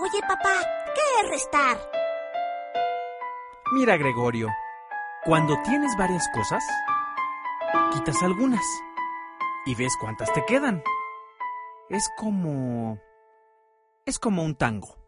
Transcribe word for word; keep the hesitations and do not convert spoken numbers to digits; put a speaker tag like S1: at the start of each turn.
S1: Oye, papá, ¿qué es restar?
S2: Mira, Gregorio, cuando tienes varias cosas, quitas algunas y ves cuántas te quedan. Es como... es como un tango.